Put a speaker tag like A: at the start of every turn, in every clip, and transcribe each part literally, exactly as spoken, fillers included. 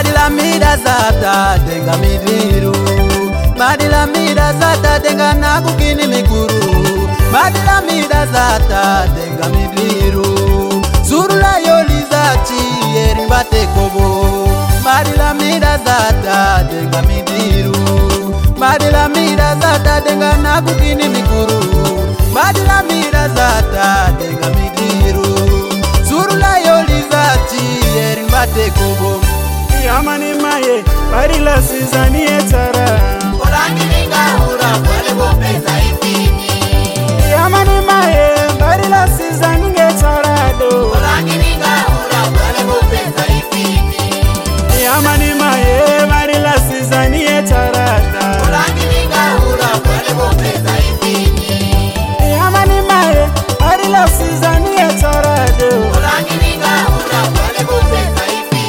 A: Madila mida zata denga midriru, Madila mida zata denga nakukini mikuru, Madila mida zata denga midriru, Surula yolizachi eri bate kobo, Madila mida zata denga midriru, Madila mida zata denga nakukini mikuru, Madila mida zata denga midriru, Surula yolizachi eri bate kobo.
B: Yamani maye, barila sizani etara.
C: Olangi ninga hura, wale gopeza ifini.
B: Yamani maye, barila sizani etara do.
C: Olangi ninga hura, wale gopeza ifini.
B: Yamani maye, barila sizani etara da.
C: Olangi ninga hura, wale gopeza ifini.
B: Yamani maye, barila sizani etara do.
C: Olangi ninga hura, wale gopeza ifini.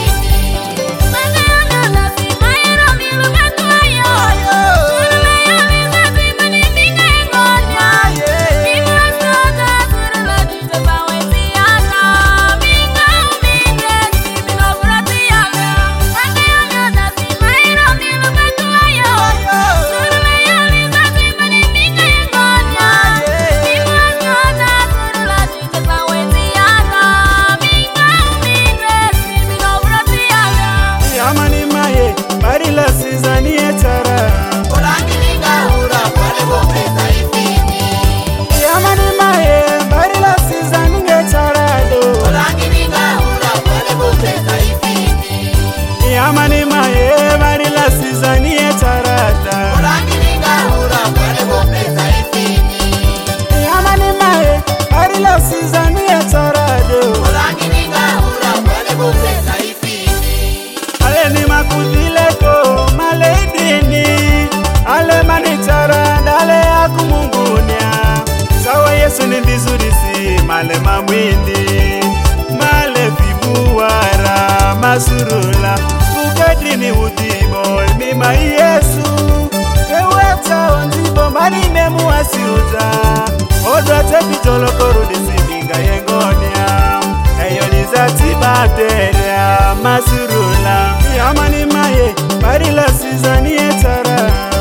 B: Barila sizani etara.
C: Olangi ninga hura, wale gopeza ifini.
B: Yamani maye, barila sizani etara do.
C: Olangi ninga hura, wale gopeza ifini.
B: Yamani maye, barila sizani etara da.
C: Olangi ninga hura, wale gopeza ifini.
B: Yamani maye, barila sizani etara do.
C: Olangi ninga hura, wale gopeza ifini.
B: Ale ni makudile ko maledini, ale manitara dale akumungunia. Sawa Yesu ni ndizurisi male mamwindi, male vibuwara masurula. Ukadrini udimo mima Yesu, keweta onzibo mani memu asiuta. Odo tepitolo korudisi minga yengonia. Eyo nizati bateria masurula. Yamani maye, barila sizani etara.